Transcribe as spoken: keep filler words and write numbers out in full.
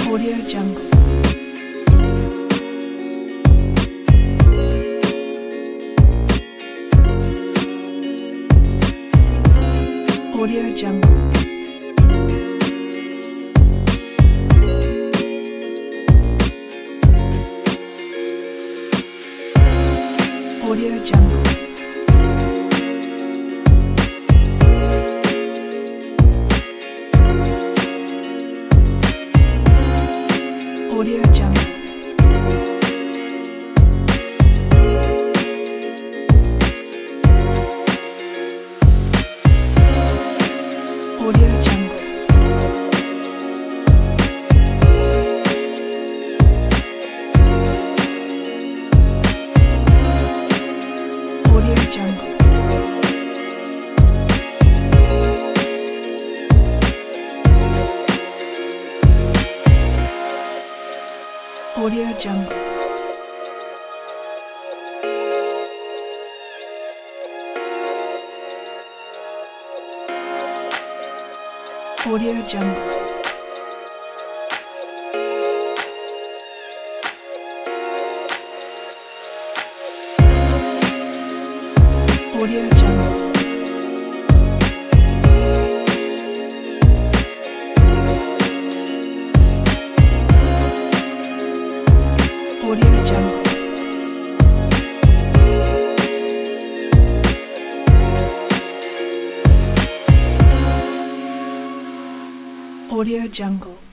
Audio Jungle. Audio Jungle. Audio Jungle. Audio Jungle. Audio Jungle. Audio Jungle. Audio Jungle. Audio Jungle. Audio Jungle. Audio Jungle. Audio Jungle.